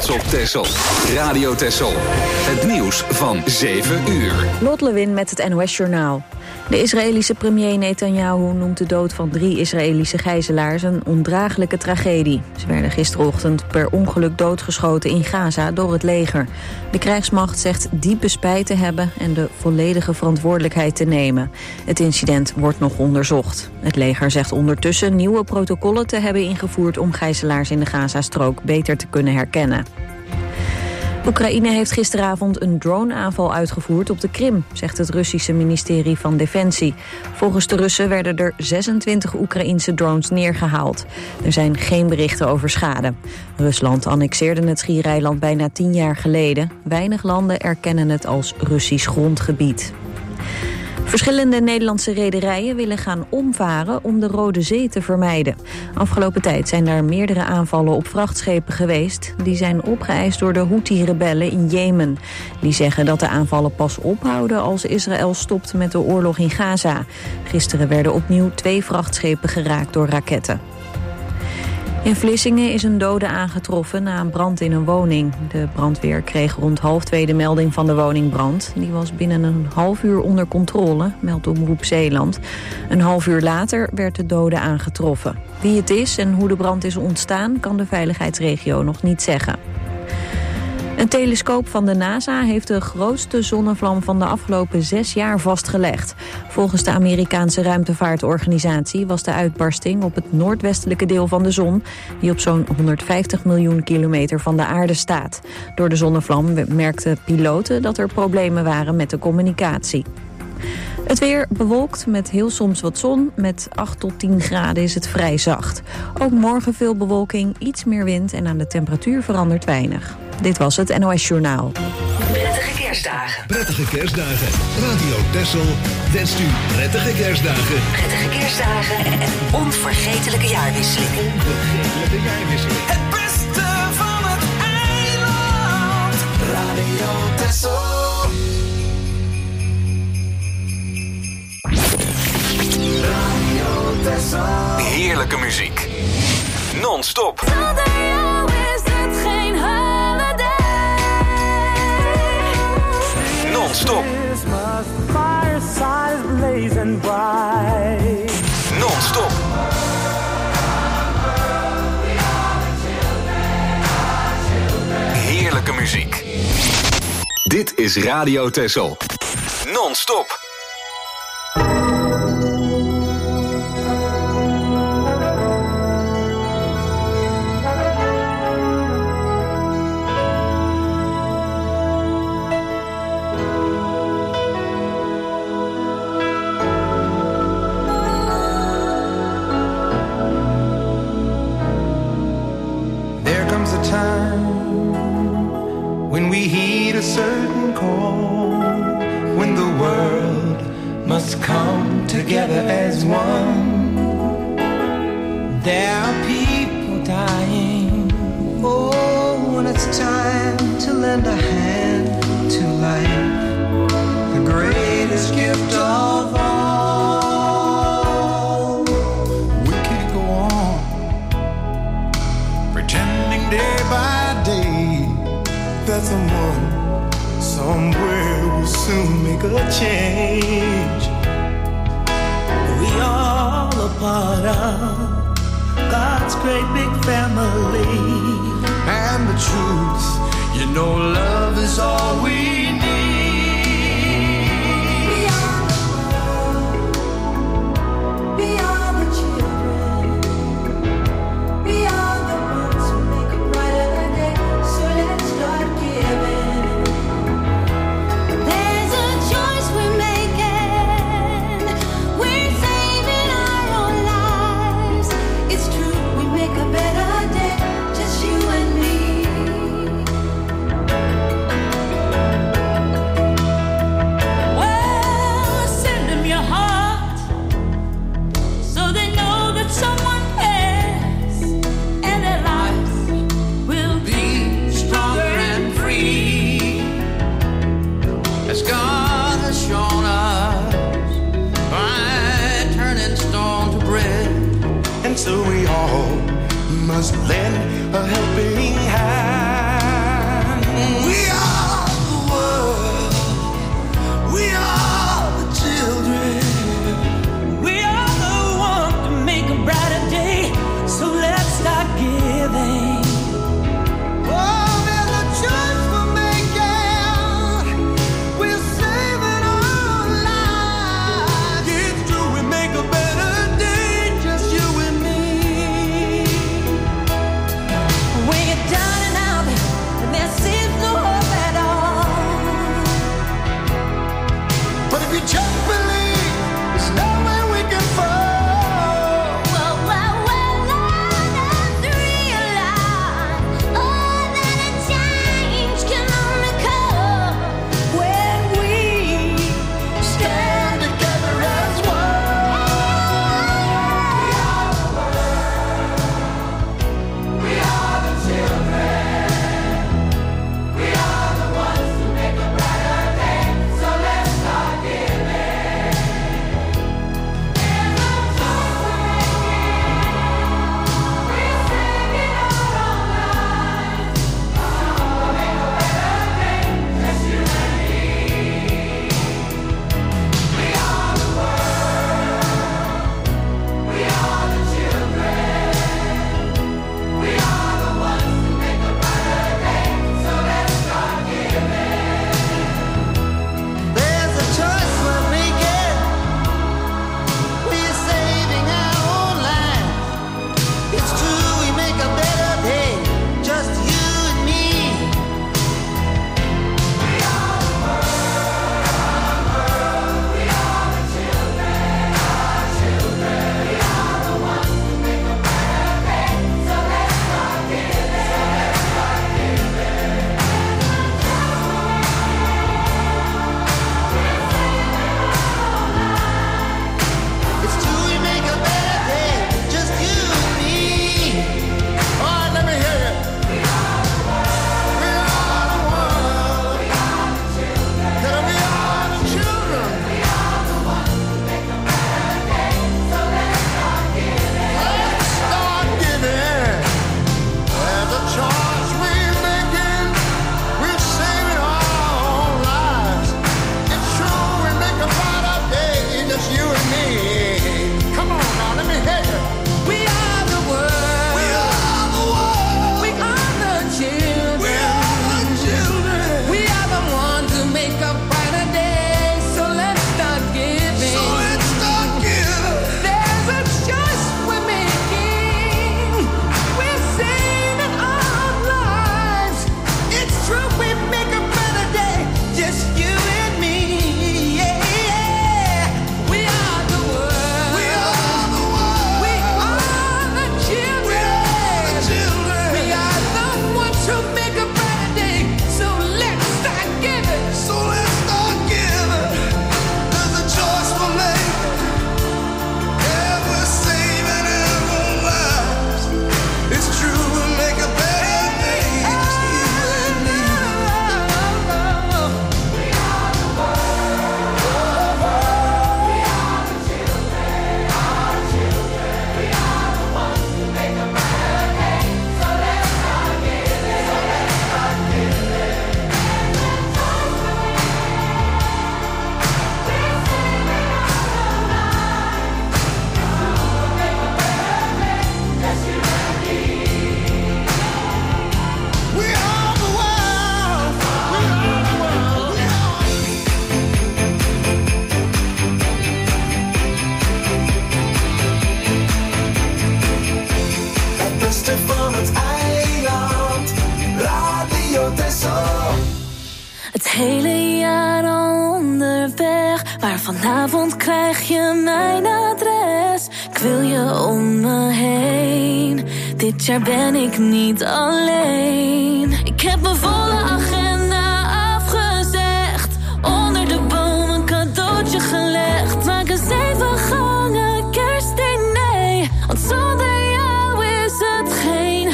trots op Texel. Radio Texel. Het nieuws van 7 uur. Lot Lewin met het NOS Journaal. De Israëlische premier Netanyahu noemt de dood van 3 Israëlische gijzelaars een ondraaglijke tragedie. Ze werden gisterochtend per ongeluk doodgeschoten in Gaza door het leger. De krijgsmacht zegt diepe spijt te hebben en de volledige verantwoordelijkheid te nemen. Het incident wordt nog onderzocht. Het leger zegt ondertussen nieuwe protocollen te hebben ingevoerd om gijzelaars in de Gazastrook beter te kunnen herkennen. Oekraïne heeft gisteravond een droneaanval uitgevoerd op de Krim, zegt het Russische ministerie van Defensie. Volgens de Russen werden er 26 Oekraïense drones neergehaald. Er zijn geen berichten over schade. Rusland annexeerde het schiereiland bijna 10 jaar geleden. Weinig landen erkennen het als Russisch grondgebied. Verschillende Nederlandse rederijen willen gaan omvaren om de Rode Zee te vermijden. Afgelopen tijd zijn daar meerdere aanvallen op vrachtschepen geweest. Die zijn opgeëist door de Houthi-rebellen in Jemen. Die zeggen dat de aanvallen pas ophouden als Israël stopt met de oorlog in Gaza. Gisteren werden opnieuw 2 vrachtschepen geraakt door raketten. In Vlissingen is een dode aangetroffen na een brand in een woning. De brandweer kreeg rond 1:30 de melding van de woningbrand. Die was binnen een half uur onder controle, meldt Omroep Zeeland. Een half uur later werd de dode aangetroffen. Wie het is en hoe de brand is ontstaan, kan de veiligheidsregio nog niet zeggen. Een telescoop van de NASA heeft de grootste zonnevlam van de afgelopen 6 jaar vastgelegd. Volgens de Amerikaanse ruimtevaartorganisatie was de uitbarsting op het noordwestelijke deel van de zon, die op zo'n 150 miljoen kilometer van de aarde staat. Door de zonnevlam merkten piloten dat er problemen waren met de communicatie. Het weer bewolkt met heel soms wat zon. Met 8 tot 10 graden is het vrij zacht. Ook morgen veel bewolking, iets meer wind en aan de temperatuur verandert weinig. Dit was het NOS Journaal. Prettige kerstdagen. Prettige kerstdagen. Radio Texel wenst u prettige kerstdagen. Prettige kerstdagen en onvergetelijke jaarwisselingen. Onvergetelijke jaarwisseling. Het beste van het eiland. Radio Texel. Heerlijke muziek. Non-stop. Zonder jou is het geen holiday. Non-stop. Non-stop. Heerlijke muziek. Dit is Radio Texel. Non-stop. When we heed a certain call, when the world must come together as one. There are people dying. Oh, when it's time to lend a hand to life, the greatest gift of all. We can't go on pretending day by day that someone somewhere will soon make a change. We all a part of God's great big family. And the truth, you know, love is all we need. Beyond the world, beyond the children, beyond the ones who make a brighter day. So let's start giving. There's a choice we're making. We're saving our own lives. It's true, we make a better day, just you and me. Well, send them your heart, so they know that someone cares, and their lives will Be stronger and free, as God has shown us by turning stone to bread. And so we all must lend a helping hand. hele jaar al onderweg, maar vanavond krijg je mijn adres. Ik wil je om me heen, dit jaar ben ik niet alleen. Ik heb mijn volle agenda afgezegd, onder de boom een cadeautje gelegd. Maak een 7 gangen kerstdiner, want zonder jou is het geen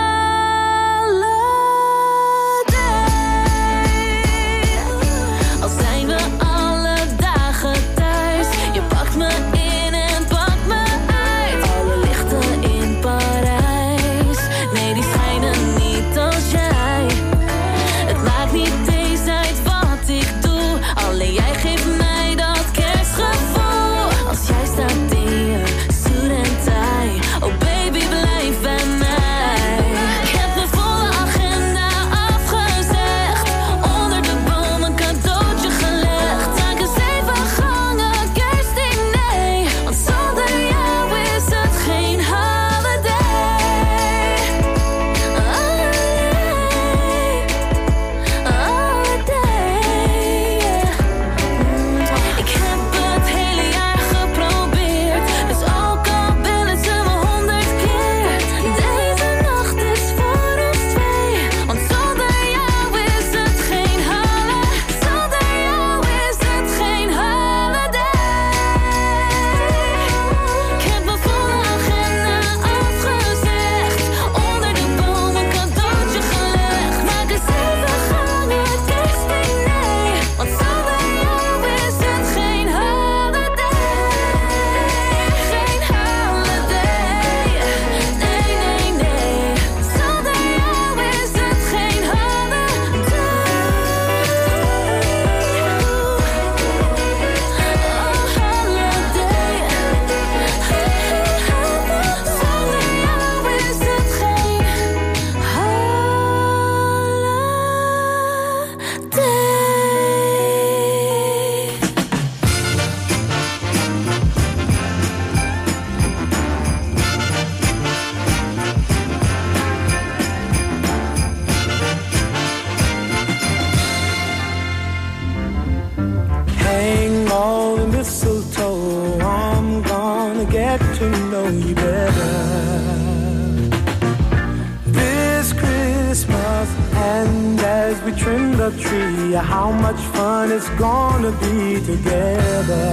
how much fun it's gonna be together.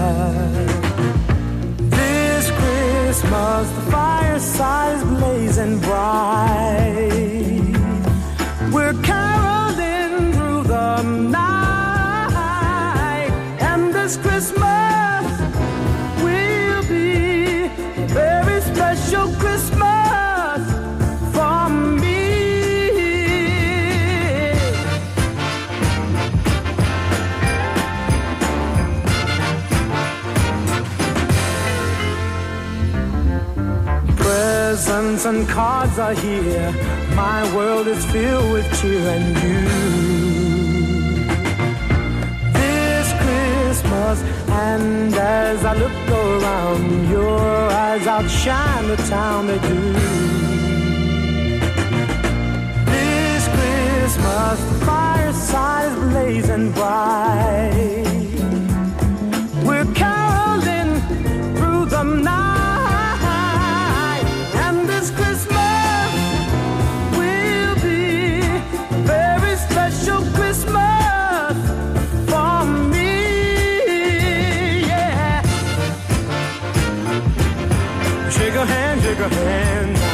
This Christmas, the fireside's blazing bright. We're caroling through the night, and this Christmas will be a very special Christmas for me. Presents and cards are here. My world is filled with cheer and you. This Christmas, and as I look around, your eyes outshine the town they do. This Christmas, the fireside is blazing bright. We're caroling through the night. Shake a hand now.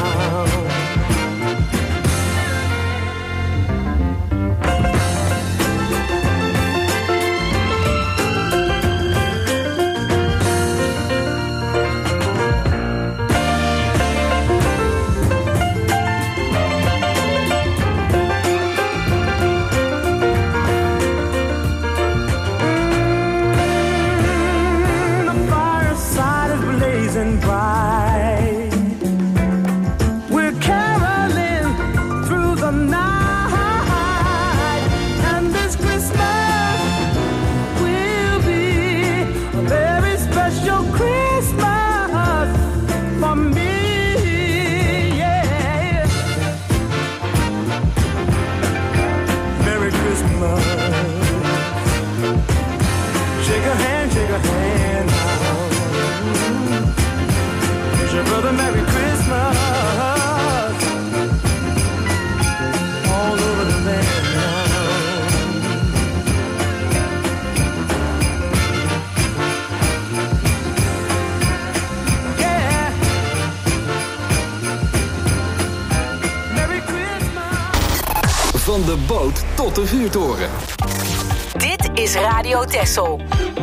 Van de boot tot de vuurtoren. Dit is Radio Texel.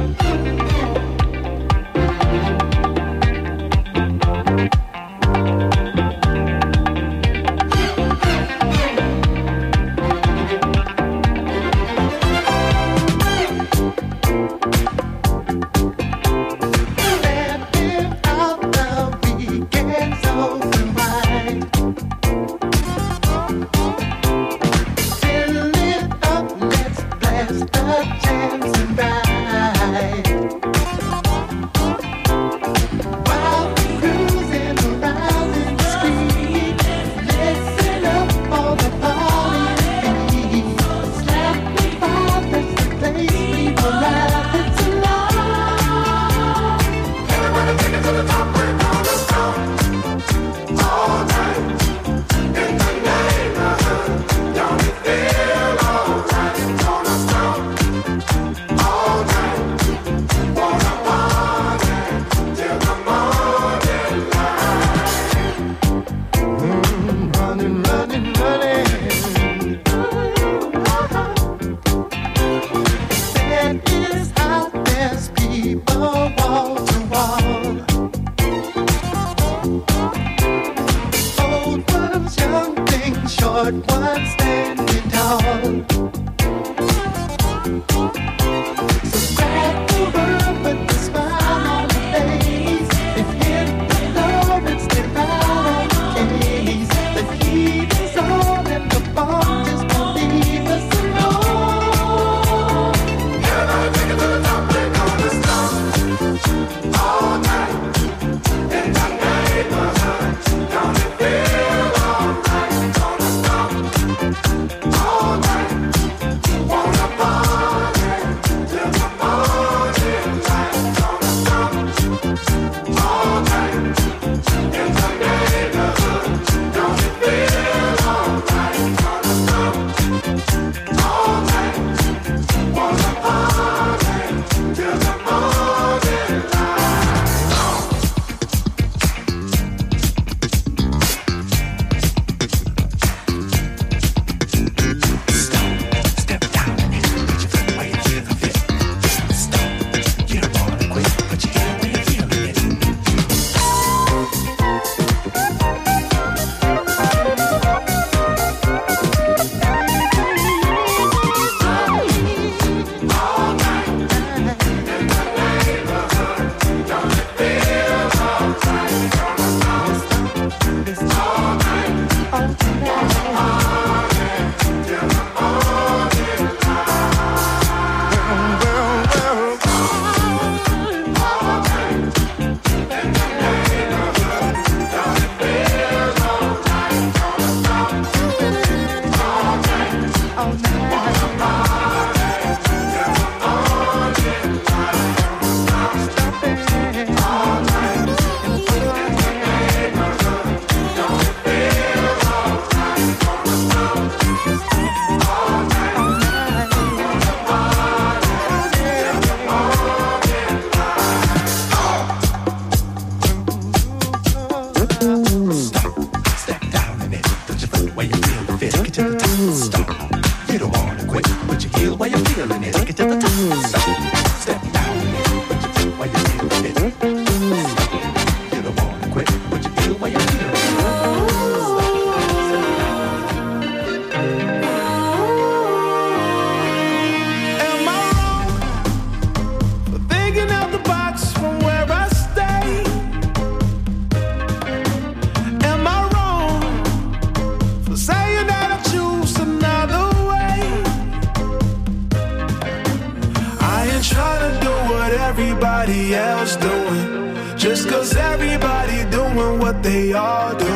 Everybody else doing, just 'cause everybody doing what they all do.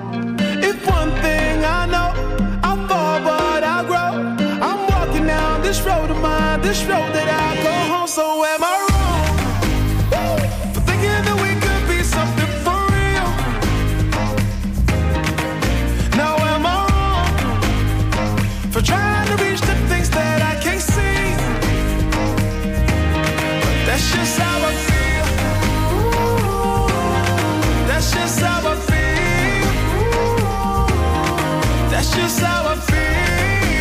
If one thing I know, I fall but I grow. I'm walking down this road of mine, this road that I go home. So am I wrong for thinking that we could be something for real? Now am I wrong for trying to reach the things that I can't see? That's just how I feel. That's just how I feel. That's just how I feel.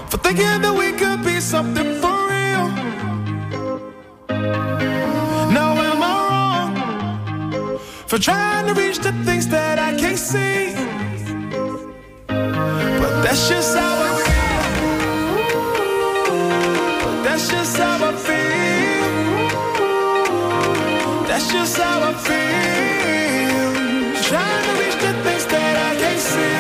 for thinking that we could be something for real. Now am I wrong for trying to reach the things that I can't see? But that's just how I feel. But that's just how I feel. That's just how I feel. Trying to reach the things that I can't see.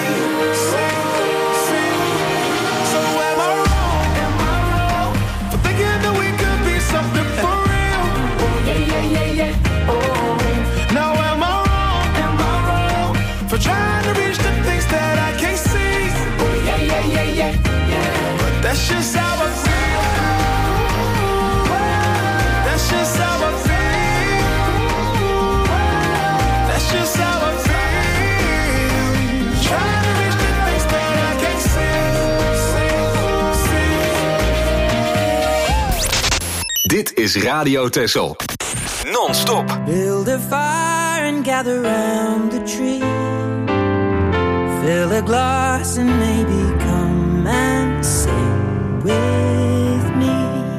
So am I wrong for thinking that we could be something for real? Oh yeah. Oh. Now am I wrong for trying to reach the things that I can't see? Oh yeah. But that's just how I feel. That's just how I feel. That's just how I feel. Trying to reach the things that I can't see. Dit is Radio Texel. Non-stop. Build a fire and gather round the tree. Fill a glass and maybe come and sing with me.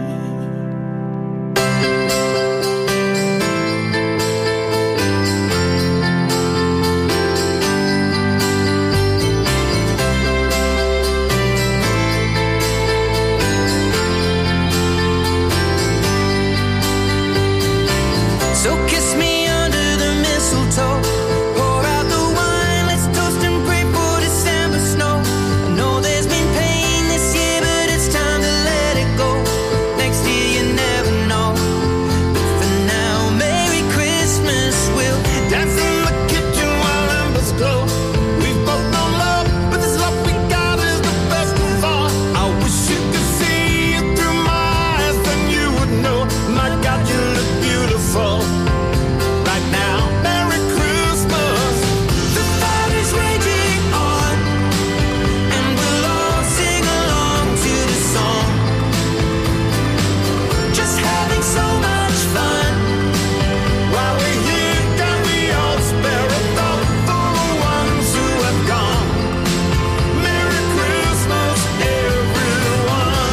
So kiss me under the mistletoe. Pour out the wine, let's toast and pray for December snow. I know there's been pain this year, but it's time to let it go. Next year you never know. But for now, Merry Christmas. We'll dance in the kitchen while embers glow. We've both known love, but this love we got is the best of all. I wish you could see it through my eyes, then you would know. My God, you look beautiful. Right now, Merry Christmas. The fight is raging on, and we'll all sing along to the song. Just having so much fun. While we're here, can we all spare a thought for the ones who have gone? Merry Christmas, everyone.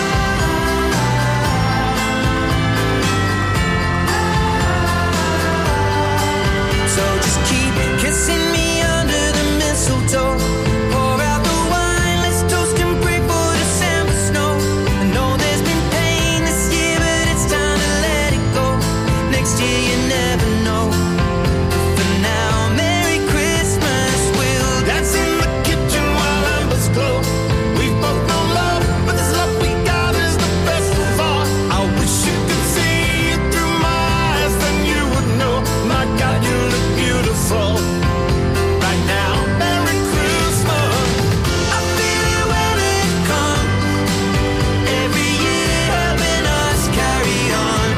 So just keep kissing me under the mistletoe. Pour out the wine, let's toast and pray for December snow. I know there's been pain this year, but it's time to let it go. Next year you never know. For now, Merry Christmas. We'll dance in the kitchen while embers glow. We've both known love, but this love we got is the best of all. I wish you could see it through my eyes, then you would know. My God, you look beautiful. Right now, Merry Christmas. I feel it when it comes. Every year helping us carry on.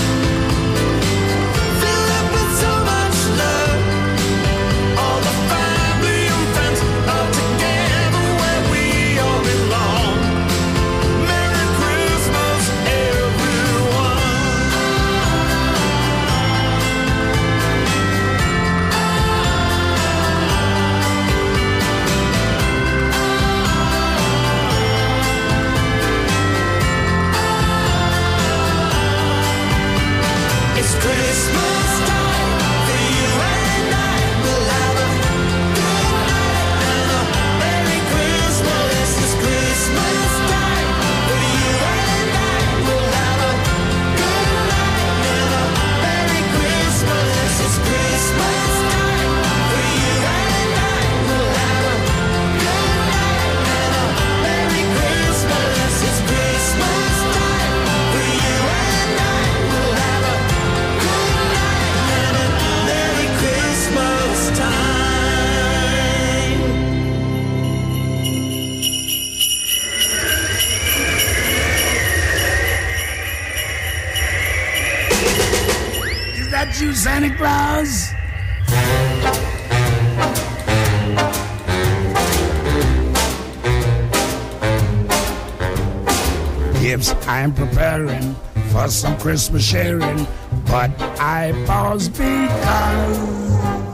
Filled up with so much love. All the family and friends are together where we all belong. Merry Christmas, everyone. It's Christmas time for you and I. We'll have a good night and a Merry Christmas. It's Christmas time for you and I. We'll have a good night and a Merry Christmas. It's Christmas time for you and I. We'll have a good night and a Merry Christmas. It's Christmas time for you and I. We'll have a good night and a Merry Christmas time. Is that you, Santa Claus? Gifts I'm preparing for some Christmas sharing, but I pause because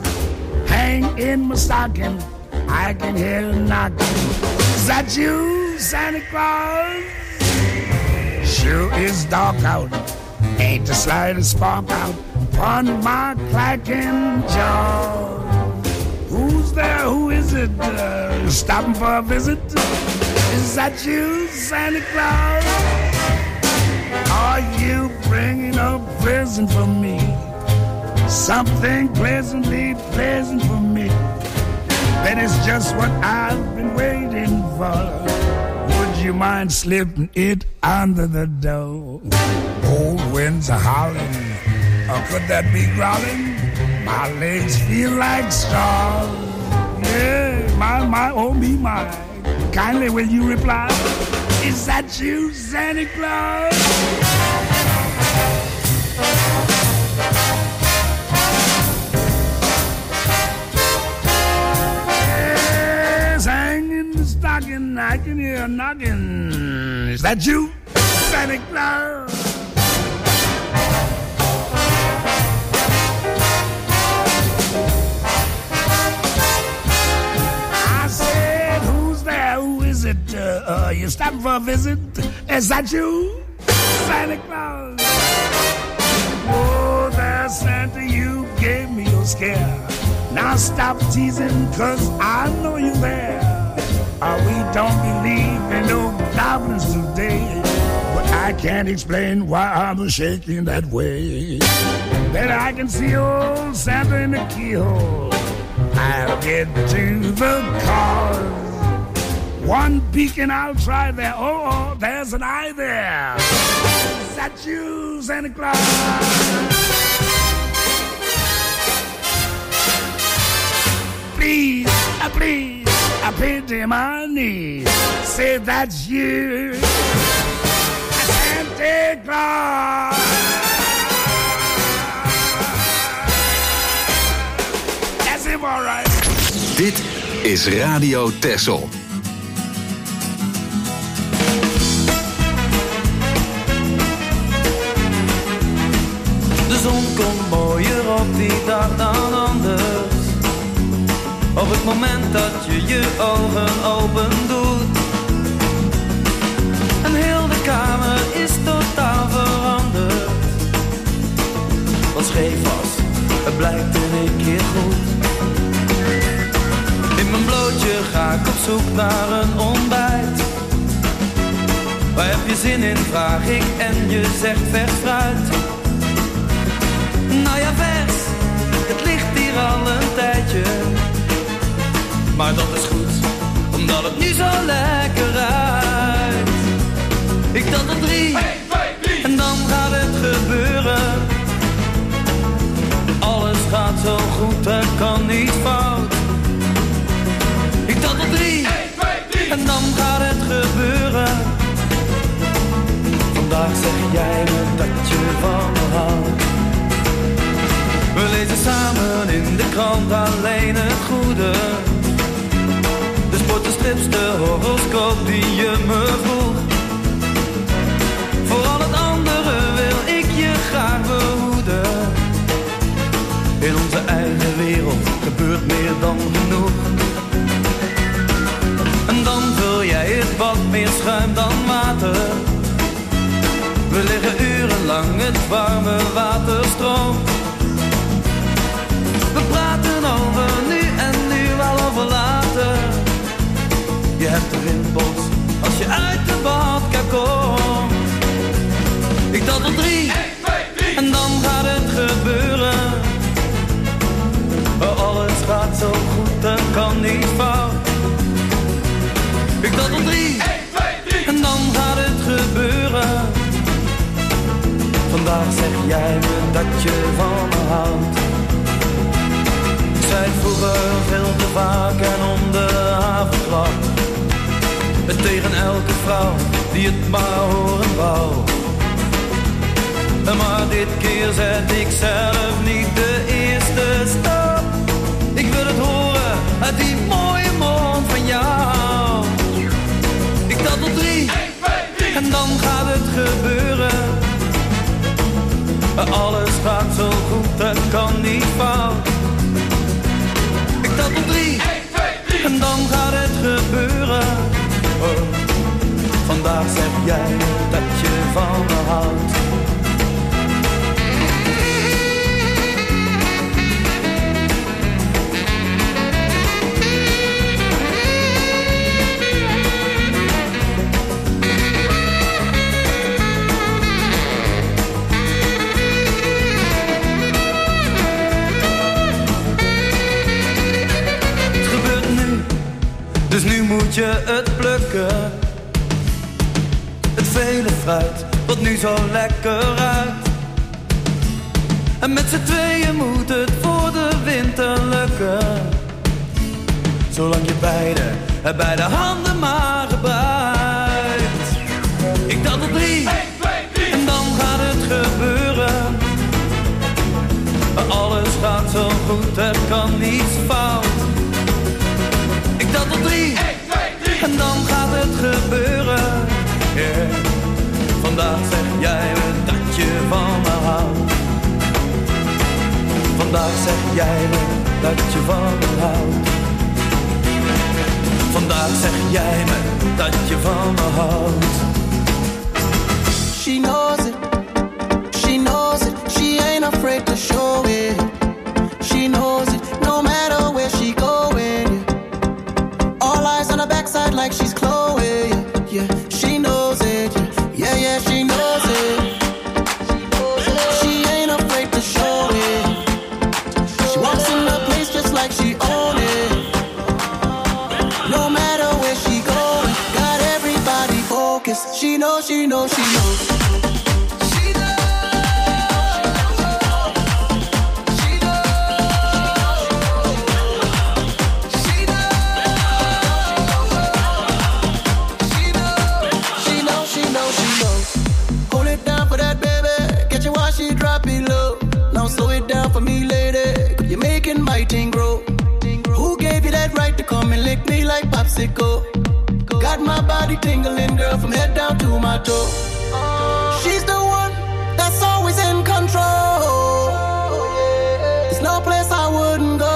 hang in my stocking, I can hear knocking. Is that you? Santa Claus? Sure is dark out. Ain't the slightest spark out on my clacking jaw. Who's there? Who is it? Stopping for a visit? Is that you, Santa Claus? Are you bringing a present for me? Something pleasantly pleasant for me. That is just what I've been waiting for. Would you mind slipping it under the door? Old winds are howling, or could that be growling? My legs feel like straws. Yeah, my, oh me, my. Kindly will you reply? Is that you, Santa Claus? Yes, hanging the stocking, I can hear a knocking. Is that you, Santa Claus? You stopping for a visit? Is that you, Santa Claus? Oh, there, Santa, you gave me a scare. Now stop teasing, 'cause I know you're there. We don't believe in no goblins today, but I can't explain why I'm shaking that way. Then I can see old Santa in the keyhole. I'll get to the cause. One peek and I'll try there. Oh, there's an eye there. Is that you, Santa Claus? Please, I pity my knees. Say that's you, Santa Claus. That's him, all right. Dit is Radio Texel. De zon komt mooier op die dag dan anders. Op het moment dat je je ogen open doet. En heel de kamer is totaal veranderd. Wat scheef was, het blijkt in één keer goed. In mijn blootje ga ik op zoek naar een ontbijt. Waar heb je zin in, vraag ik en je zegt vers fruit. Nou ja, vers, het ligt hier al een tijdje. Maar dat is goed, omdat het nu zo lekker ruikt. Ik tel tot 3, 1, 2, 3. En dan gaat het gebeuren. Alles gaat zo goed, er kan niet fout. Ik tel tot 3, 1, 2, 3. En dan gaat het gebeuren. Vandaag zeg jij me dat je van me houdt. We lezen samen in de krant alleen het goede. De sport, de strips, de horoscoop die je me vroeg. Voor al het andere wil ik je graag behoeden. In onze eigen wereld gebeurt meer dan genoeg. En dan vul jij het wat meer schuim dan water. We liggen urenlang, het warme water stroomt. We praten over nu en nu wel over later. Je hebt de rimpels als je uit de badkuip komt. Ik tel tot 3, 1, 2, 3. En dan gaat het gebeuren. Alles gaat zo goed, er kan niet fout. Ik tel tot 3, 1, 2, 3. En dan gaat het gebeuren. Vandaag zeg jij me dat je van me houdt. Ik zei het vroeger veel te vaak en om de havenklap. Tegen elke vrouw die het maar horen wou. Maar dit keer zet ik zelf niet de eerste stap. Ik wil het horen uit die mooie mond van jou. Ik tel tot 3, 1, 2, 3. En dan gaat het gebeuren. Alles gaat zo goed, het kan niet fout. Ik tel tot 3, 1, 2, 3. En dan gaat het gebeuren. jij dat je van me houdt? Dus nu moet je het plukken. Het vele fruit, wat nu zo lekker ruikt. En met z'n tweeën moet het voor de winter lukken. Zolang je beide handen maar gebruikt. Ik tel tot 3, 1, 2, 3. En dan gaat het gebeuren. Alles gaat zo goed, er kan niets fout. Ik tel tot 3, 1, 2, 3. En dan gaat het gebeuren. Yeah. Vandaag zeg jij me dat je van me houdt. Vandaag zeg jij me dat je van me houdt. Vandaag zeg jij me dat je van me houdt. She knows it, she knows it. She ain't afraid to show it. She knows it, no matter where she going. All eyes on her backside like she's Chloe. Yeah, she knows it. Yeah, yeah, she knows it. She ain't afraid to show it. She walks in the place just like she own it. No matter where she going, got everybody focused. She knows, she knows, she knows. Come and lick me like popsicle. Got my body tingling, girl, from head down to my toe. She's the one that's always in control. There's no place I wouldn't go.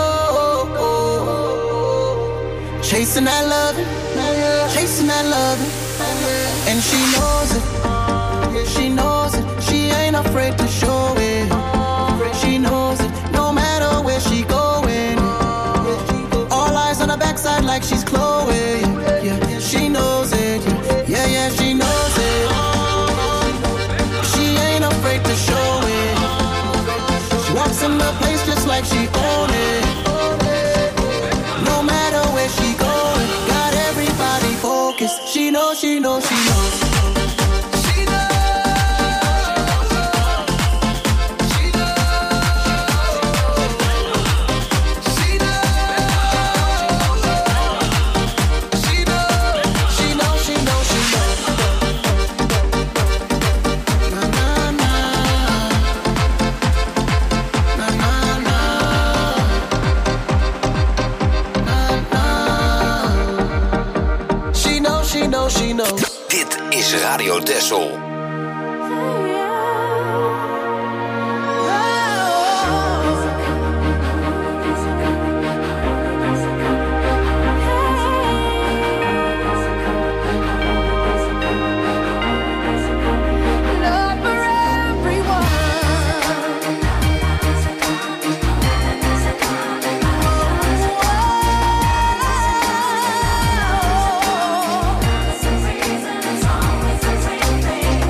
Chasing that loving, chasing that loving. And she knows it, she knows it. She ain't afraid to show it. She knows it, no matter where she going. Backside like she's Chloe. Yeah, she knows it. Yeah, yeah, she knows it. She ain't afraid to show it. She walks in the place just like she own it. No matter where she going, got everybody focused. She knows, she knows, she knows. Dit is Radio Texel. Baby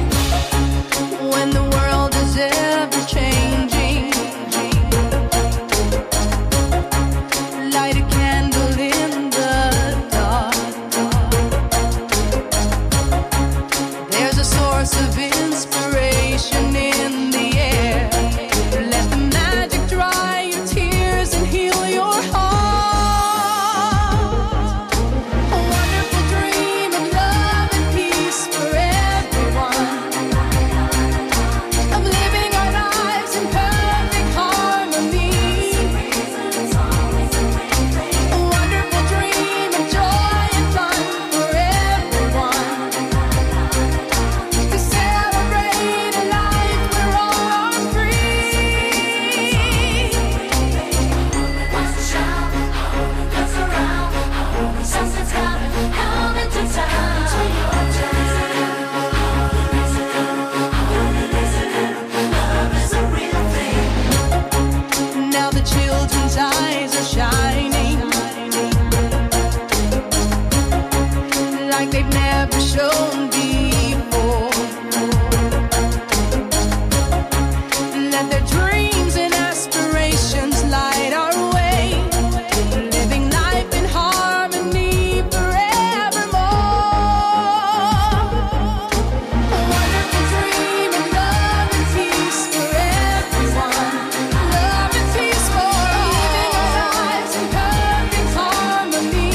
never shown before. Let their dreams and aspirations light our way, living life in harmony forevermore. A wonderful dream and love and peace for everyone. Love and peace for all. Living our lives in perfect harmony.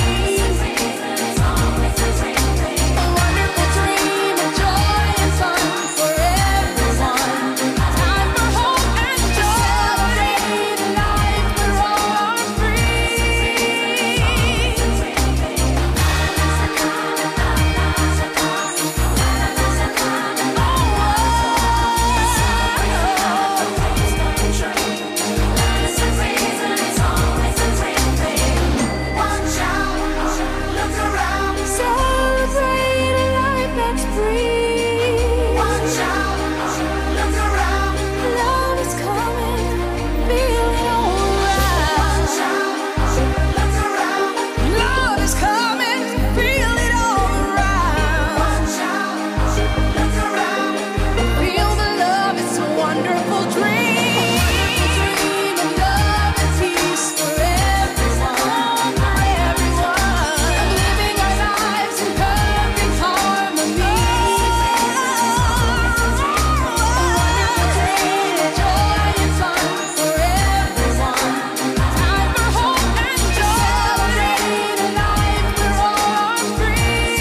A wonderful dream of joy and fun for everyone. Time for hope and joy. Celebrate life for all are free. Celebrate a life that's free. Watch out, look around. Love is coming, feel it all around. Watch out, look around. Love is coming, feel it all around. Watch out, look around. Feel the love, it's a wonderful dream. Dream of love and peace for everyone, for everyone. Living our lives in perfect harmony. A wonderful dream of joy and fun for everyone. Time for hope and joy. Celebrate a life for all are free.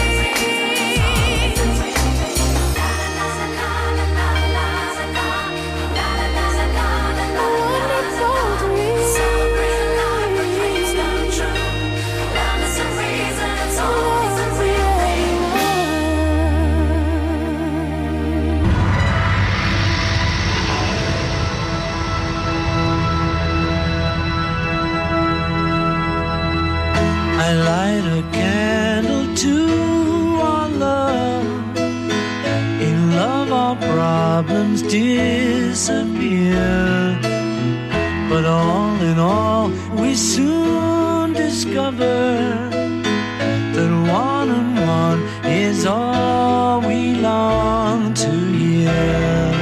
I light a candle to our love. In love, our problems disappear. But all in all, we soon discover that one and one is all we long to hear.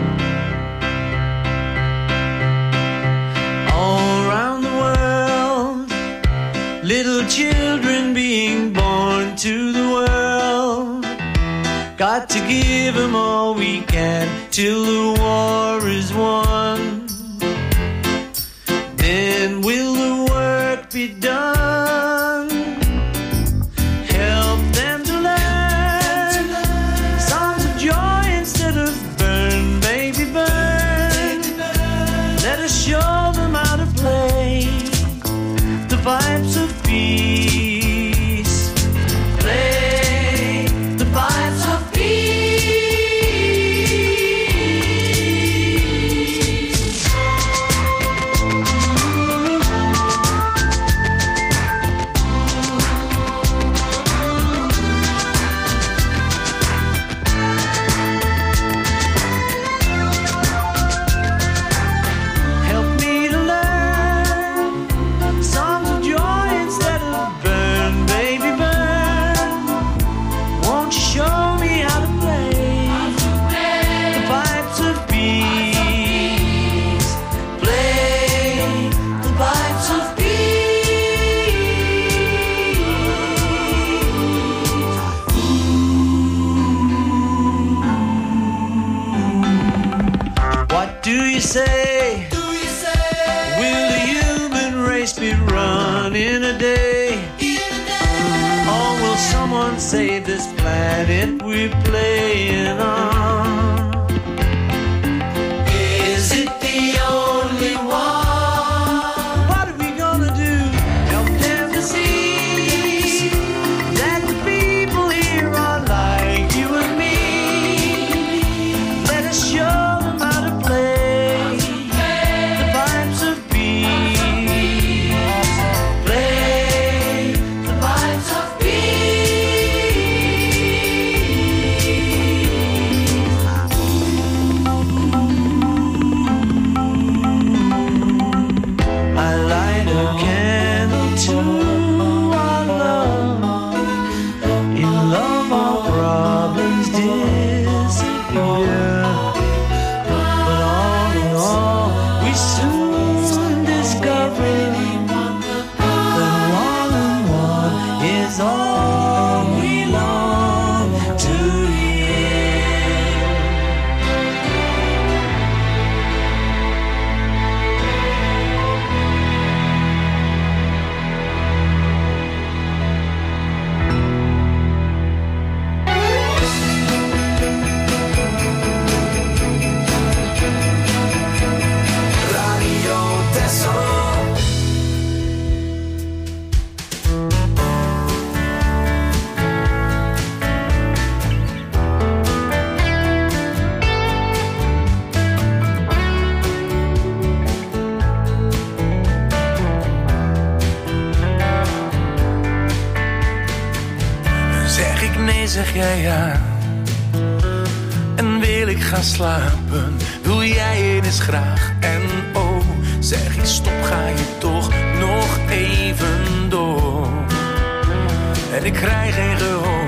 All around the world, little children being born to the world. Got to give them all we can till the war is won. Then will the work be done? Help them to learn songs of joy instead of burn, baby, burn. Let us show them how to play the pipes of peace. Play the pipes of peace. Help me to learn songs of joy instead of burn, baby, burn. Won't you show me how to play the pipes of peace? Play the pipes of peace. What do you say? Will the human race be run in a day? Or will someone save this planet we're playing on? Is it the only one? What are we gonna do? Help them to see that the people here are like you and me. Let us show them how to play the pipes of peace. Play the pipes of peace. zeg jij ja. En wil ik gaan slapen, wil jij eens graag. En oh, zeg ik stop, ga je toch nog even door. En ik krijg geen gehoor.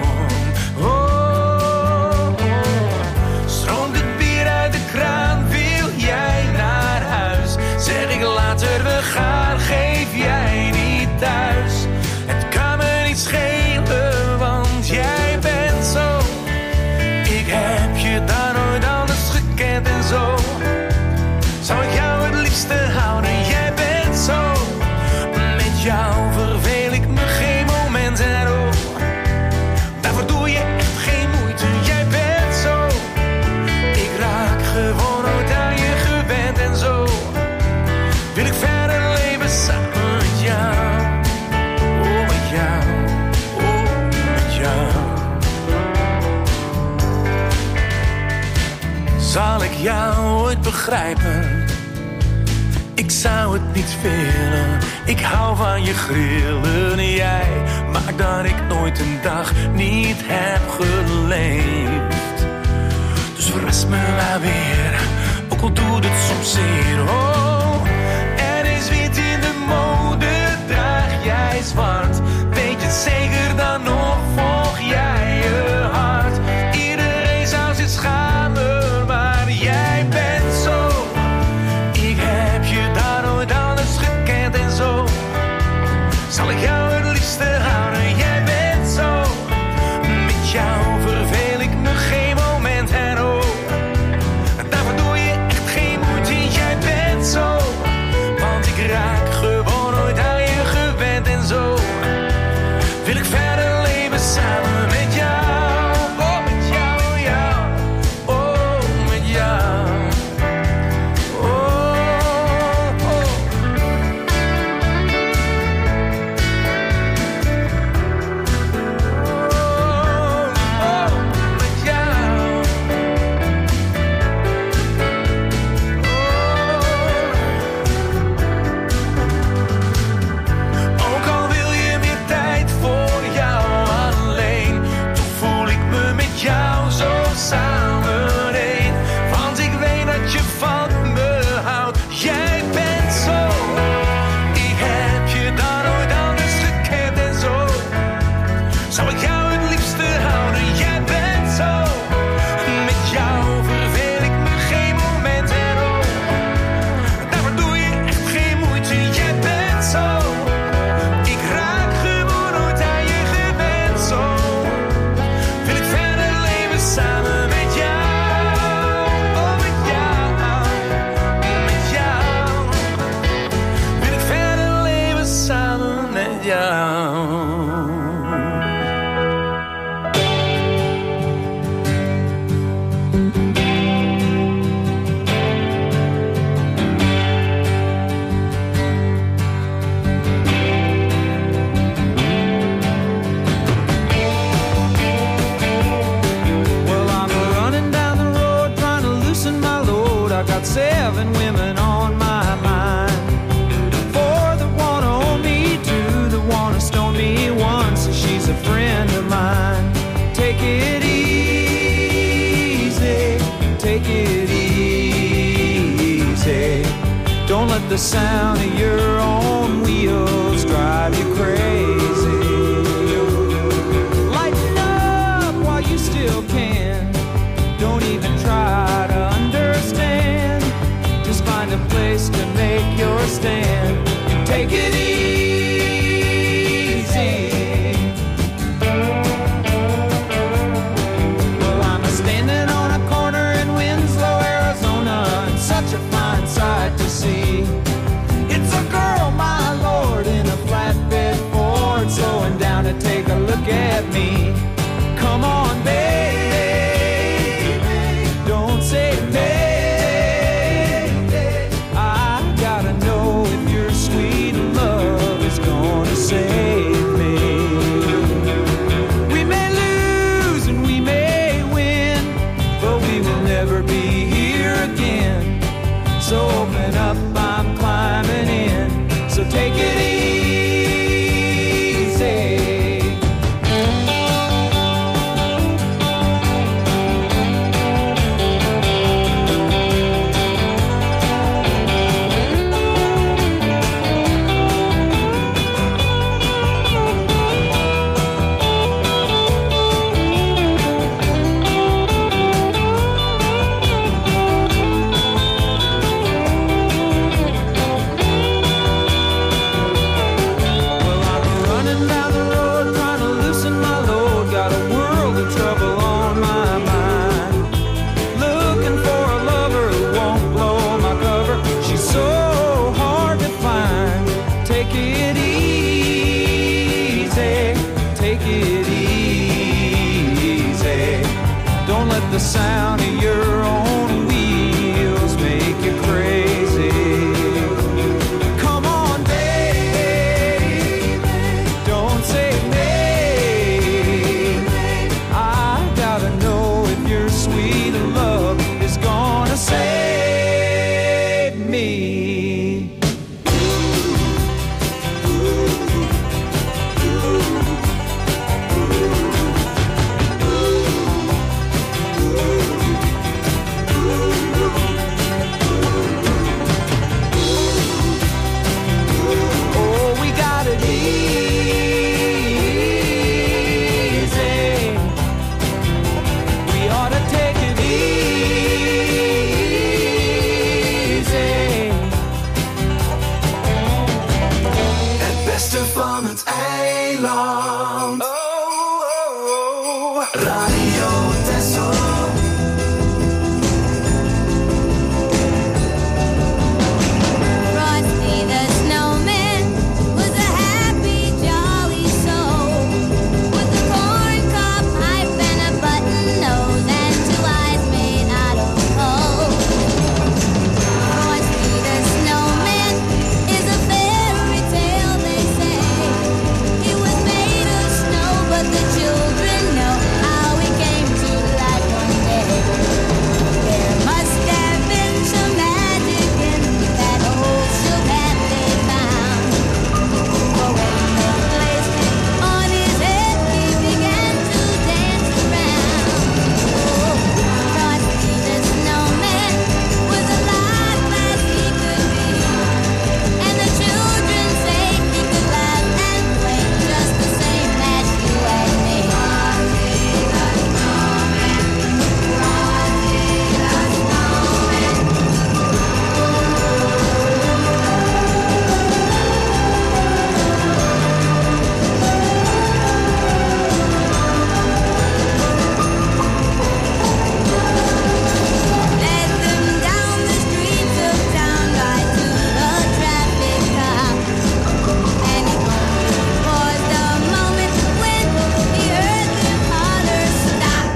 Stroomt het bier uit de kraan, wil jij naar huis? Zeg ik later we gaan, geef jij niet thuis. Het kan me niet schelen, want jij bent zo. Ik heb je daar nooit anders gekend en zo. Zou ik jou het liefste houden, jij bent zo. Met jou verveel ik me geen moment en oh. Daarvoor doe je echt geen moeite, jij bent zo. Ik raak gewoon nooit aan je gewend en zo. Wil ik verder leven samen met jou. Oh, met jou. Oh, met jou. Zal ik jou ooit begrijpen? Ik zou het niet willen. Ik hou van je grillen. Jij maakt dat ik nooit een dag niet heb geleefd. Dus verras me maar weer, ook al doet het soms zeer. Oh, er is wit in de mode, draag jij zwart. Weet je het zeker, dan nog volg jij je hart. Iedereen zou zich schamen, maar jij bent zo. Ik heb je daar nooit anders gekend en zo. Zal ik jou het liefste houden, jij bent zo. Met jou verveel ik me geen moment en oh. Daarvoor doe je echt geen moeite, jij bent zo. Want ik raak gewoon nooit aan je gewend en zo. Wil ik verder leven samen met jou. Oh, met jou, jou. Oh, met jou. Oh, oh. Ook al wil je meer tijd voor jou alleen, toch voel ik me met jou zo samen één. Want ik weet dat je van me houdt, jij bent zo. Ik heb je daar nooit anders gekend en zo. Zou ik jou het liefste houden, jij bent zo. Met jou verveel ik me geen moment en oh. Daarvoor doe je echt geen moeite, jij bent zo. Ik raak gewoon nooit aan je gewend zo. Wil ik verder leven samen met jou. Oh, met jou. Met jou. Wil ik verder leven samen met jou. Well, I'm running down the road trying to loosen my load. I got 7 women on my mind. 4 that wanna own me, 2 that wanna stone me, 1 says she's a friend of mine. Take it easy, take it easy. Don't let the sound of your own wheels drive you crazy. Lighten up while you still can. Don't even try to understand. Just find a place to make your stand. Take it easy. Well, I'm standing on a corner in Winslow, Arizona, and such a fine sight to see. It's a girl, my lord, in a flatbed Ford, slowing down to take a look at me. Come on, baby. the trouble on my mind. Looking for a lover who won't blow my cover. She's so hard to find. Take it easy, take it easy. Don't let the sound of your own wheels make you crazy. Come on, baby, don't say maybe. I gotta know if your sweet love is gonna save me. Oh, we got it easy. We ought to take it easy. Het beste van het eiland. Radio Texel. Frosty the snowman was a happy, jolly soul with a corncob pipe and a button nose and 2 eyes made out of coal. Frosty the snowman is a fairy tale, they say. He was made of snow, but the children know how he came to life one day. There must have been some magic in that old silk hat they found. For when they placed it on his head, he began to dance around. Oh, Frosty the snowman was alive as he could be, and the children say he could laugh and play just the same as you and me. Frosty the snowman, Frosty the snowman. Led them down the streets of town right to the traffic cop, and he only paused a moment when he heard them holler, "Stop!"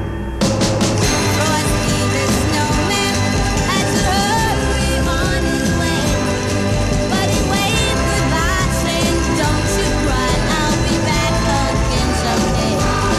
Frosty the snowman had to hurry on his way, but he waved goodbye, saying, "Don't you cry, I'll be back again someday."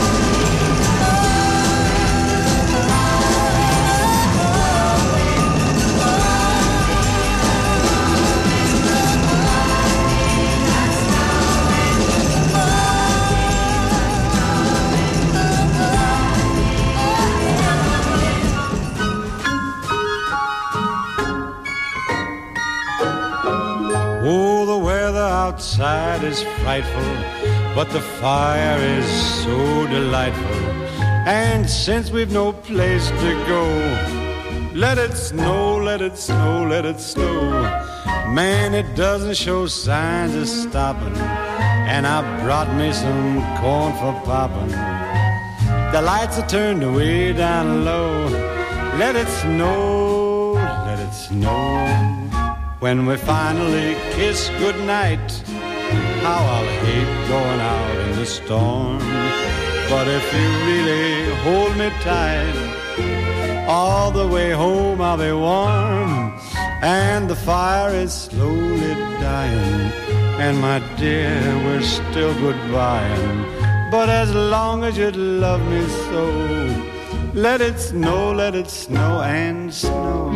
Oh, the weather outside is frightful, but the fire is so delightful. And since we've no place to go, let it snow, let it snow, let it snow. Man, it doesn't show signs of stopping, and I brought me some corn for popping. The lights are turned way down low. Let it snow, let it snow. When we finally kiss goodnight, how I'll hate going out in the storm. But if you really hold me tight, all the way home I'll be warm. And the fire is slowly dying, and my dear, we're still goodbying. But as long as you love me so, let it snow and snow.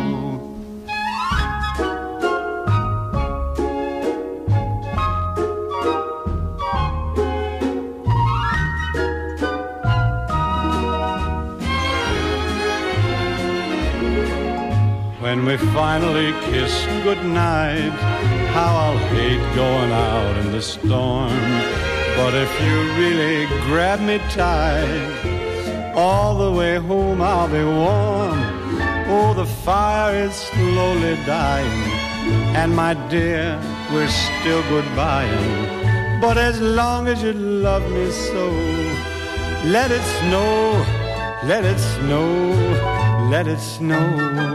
When we finally kiss goodnight, how I'll hate going out in the storm. But if you really grab me tight, all the way home I'll be warm. Oh, the fire is slowly dying, and my dear, we're still goodbying. But as long as you love me so, let it snow, let it snow, let it snow.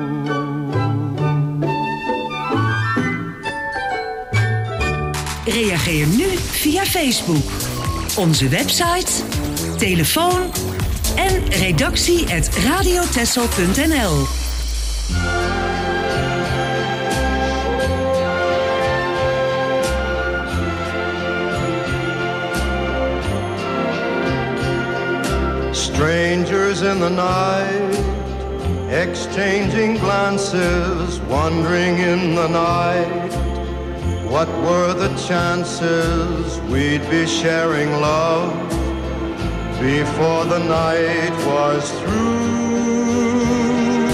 Reageer nu via Facebook, onze website, telefoon en redactie@radiotessel.nl. Strangers in the night, exchanging glances, wandering in the night. What were the chances we'd be sharing love before the night was through?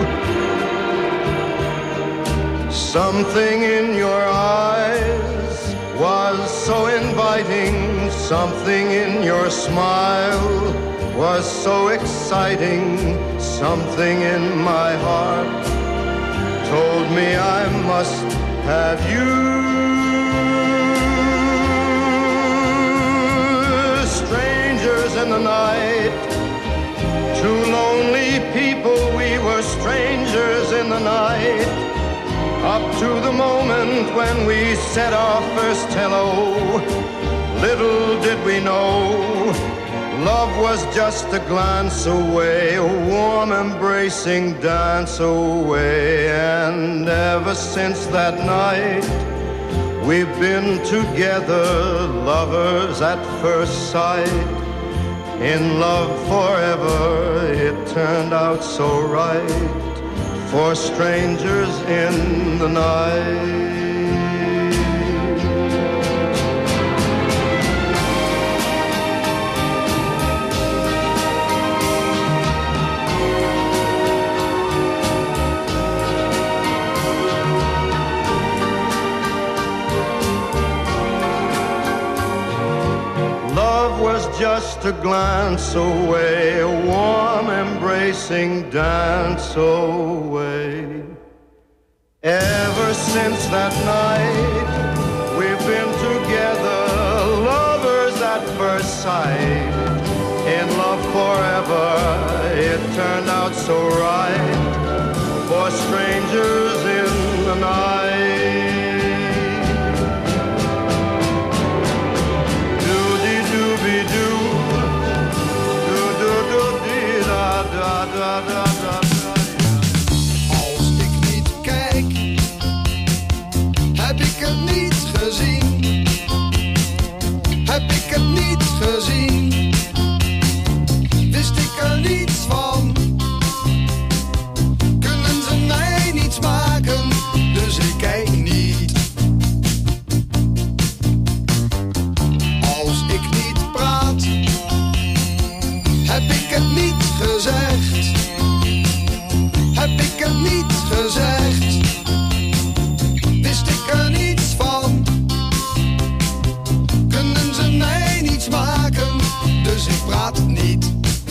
Something in your eyes was so inviting, something in your smile was so exciting, something in my heart told me I must have you. Strangers in the night, two lonely people, we were strangers in the night, up to the moment when we said our first hello. Little did we know, love was just a glance away, a warm embracing dance away. And ever since that night, we've been together, lovers at first sight. In love forever, it turned out so right, for strangers in the night. Just a glance away, a warm embracing dance away. Ever since that night, we've been together, lovers at first sight. In love forever, it turned out so right, for strangers in the night. Als ik niet kijk, heb ik het niet gezien. Heb ik het niet gezien, wist ik er niets van. Kunnen ze mij niets maken, dus ik kijk niet. Als ik niet praat, heb ik het niet gezegd. Heb ik het niet gezegd, wist ik er niets van. Kunnen ze mij niets maken, dus ik praat niet.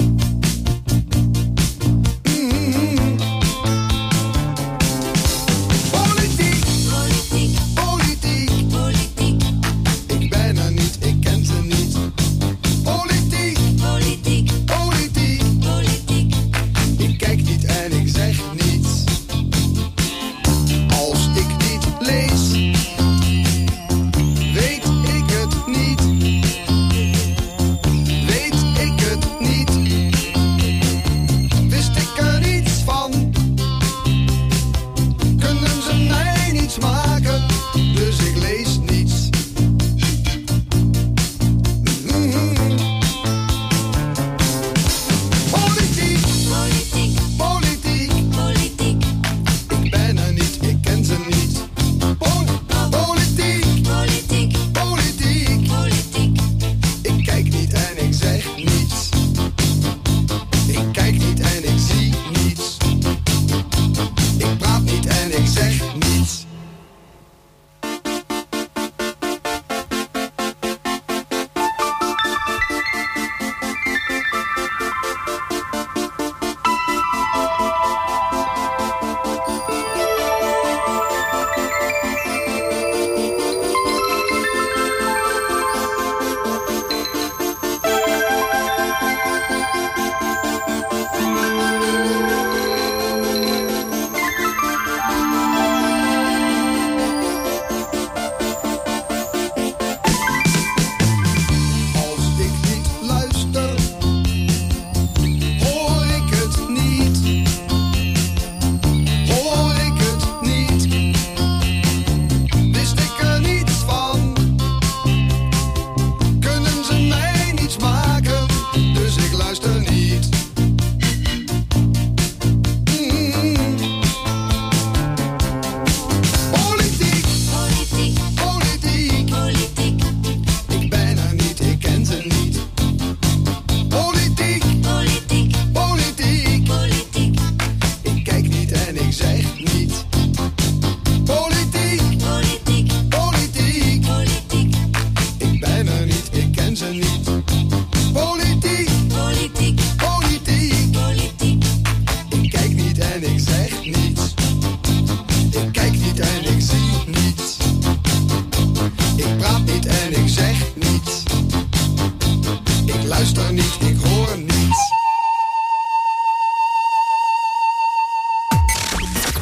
Politiek, politiek, politiek, politiek. Ik ben er niet, ik ken ze niet. Politiek, politiek, politiek, politiek. Ik kijk niet en ik zeg niets. Als ik niet lees, weet ik het niet. Weet ik het niet.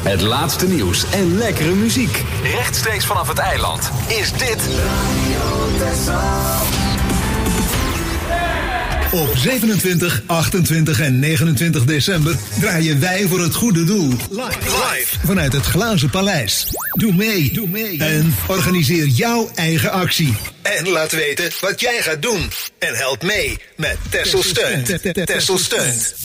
Het laatste nieuws en lekkere muziek. Rechtstreeks vanaf het eiland is dit Op 27, 28 en 29 december draaien wij voor het goede doel. Live vanuit het Glazen Paleis. Doe mee en organiseer jouw eigen actie. En laat weten wat jij gaat doen. En help mee met Texel Steunt. Texel Steunt.